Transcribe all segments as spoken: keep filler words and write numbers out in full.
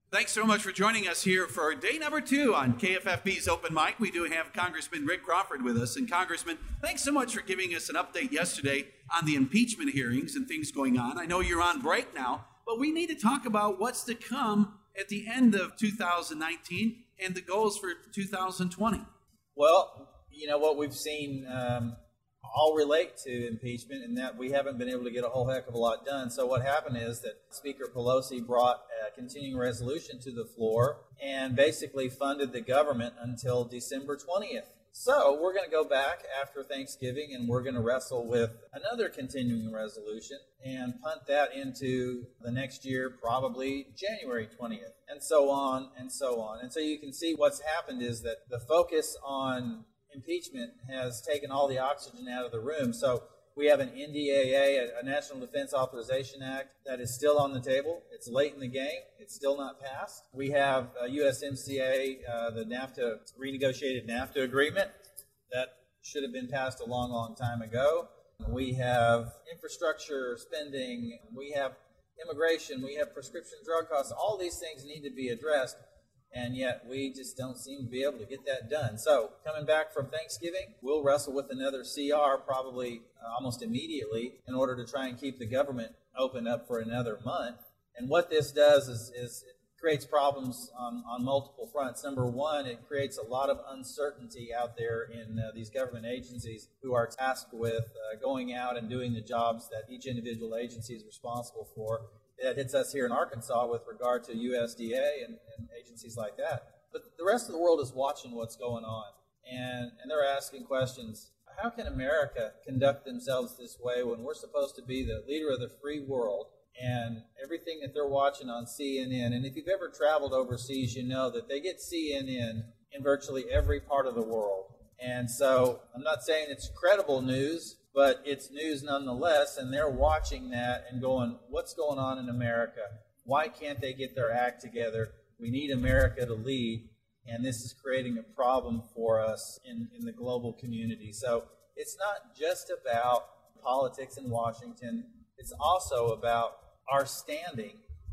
Thanks so much for joining us here for day number two on K F F B's Open Mic. We do have Congressman Rick Crawford with us. And Congressman, thanks so much for giving us an update yesterday on the impeachment hearings and things going on. I know you're on break now, but we need to talk about what's to come at the end of two thousand nineteen and the goals for two thousand twenty. Well, you know, what we've seen um, all relate to impeachment, in that we haven't been able to get a whole heck of a lot done. So what happened is that Speaker Pelosi brought a continuing resolution to the floor and basically funded the government until December twentieth. So we're going to go back after Thanksgiving and we're going to wrestle with another continuing resolution and punt that into the next year, probably January twentieth, and so on and so on. And so you can see what's happened is that the focus on impeachment has taken all the oxygen out of the room. So we have an N D A A, a National Defense Authorization Act, that is still on the table. It's late in the game. It's still not passed. We have a U S M C A, uh, the NAFTA, renegotiated NAFTA agreement that should have been passed a long, long time ago. We have infrastructure spending. We have immigration. We have prescription drug costs. All these things need to be addressed, and yet we just don't seem to be able to get that done. So coming back from Thanksgiving, we'll wrestle with another C R probably uh, almost immediately in order to try and keep the government open up for another month. And what this does is, is it creates problems on, on multiple fronts. Number one, it creates a lot of uncertainty out there in uh, these government agencies who are tasked with uh, going out and doing the jobs that each individual agency is responsible for. That hits us here in Arkansas with regard to U S D A and, and agencies like that. But the rest of the world is watching what's going on, and, and they're asking questions. How can America conduct themselves this way when we're supposed to be the leader of the free world? And everything that they're watching on C N N, and if you've ever traveled overseas, you know that they get C N N in virtually every part of the world. And so I'm not saying it's credible news, but it's news nonetheless, and they're watching that and going, what's going on in America? Why can't they get their act together? We need America to lead, and this is creating a problem for us in, in the global community. So it's not just about politics in Washington. It's also about our standing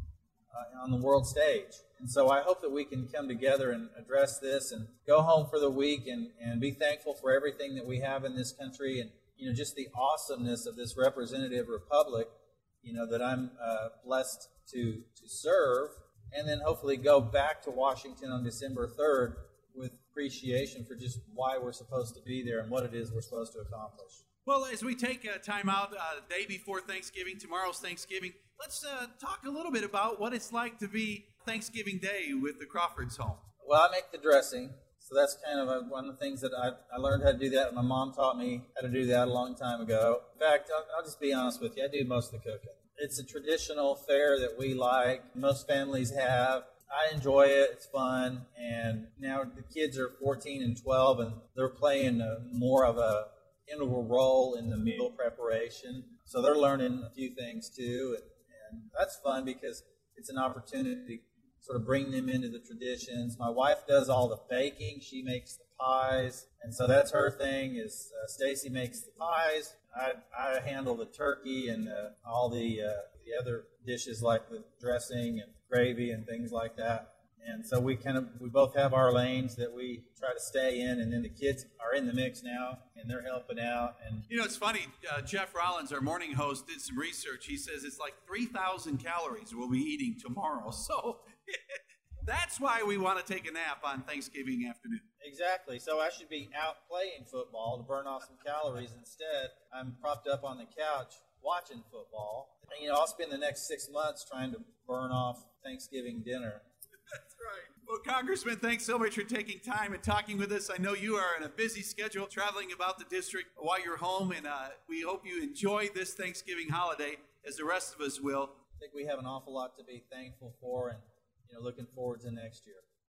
uh, on the world stage. And so I hope that we can come together and address this and go home for the week and, and be thankful for everything that we have in this country, and you know, just the awesomeness of this representative republic, you know, that I'm uh, blessed to to serve, and then hopefully go back to Washington on December third with appreciation for just why we're supposed to be there and what it is we're supposed to accomplish. Well, as we take a time out uh, the day before Thanksgiving, tomorrow's Thanksgiving, let's uh, talk a little bit about what it's like to be Thanksgiving Day with the Crawfords home. Well, I make the dressing, so that's kind of a, one of the things that I, I learned how to do that. My mom taught me how to do that a long time ago. In fact, I'll, I'll just be honest with you, I do most of the cooking. It's a traditional fare that we like, most families have. I enjoy it, it's fun, and now the kids are fourteen and twelve, and they're playing a, more of a integral role in the meal preparation. So they're learning a few things too, and, and that's fun because it's an opportunity to sort of bring them into the traditions. My wife does all the baking. She makes the pies, and so that's her thing, is uh, Stacy makes the pies. I, I handle the turkey and uh, all the, uh, the other dishes like the dressing and gravy and things like that. And so we kind of, we both have our lanes that we try to stay in, and then the kids are in the mix now, and they're helping out. And you know, it's funny, uh, Jeff Rollins, our morning host, did some research. He says it's like three thousand calories we'll be eating tomorrow. So that's why we want to take a nap on Thanksgiving afternoon. Exactly. So I should be out playing football to burn off some calories. Instead, I'm propped up on the couch watching football. And, you know, I'll spend the next six months trying to burn off Thanksgiving dinner. That's right. Well, Congressman, thanks so much for taking time and talking with us. I know you are in a busy schedule traveling about the district while you're home, and uh, we hope you enjoy this Thanksgiving holiday as the rest of us will. I think we have an awful lot to be thankful for, and you know, looking forward to next year.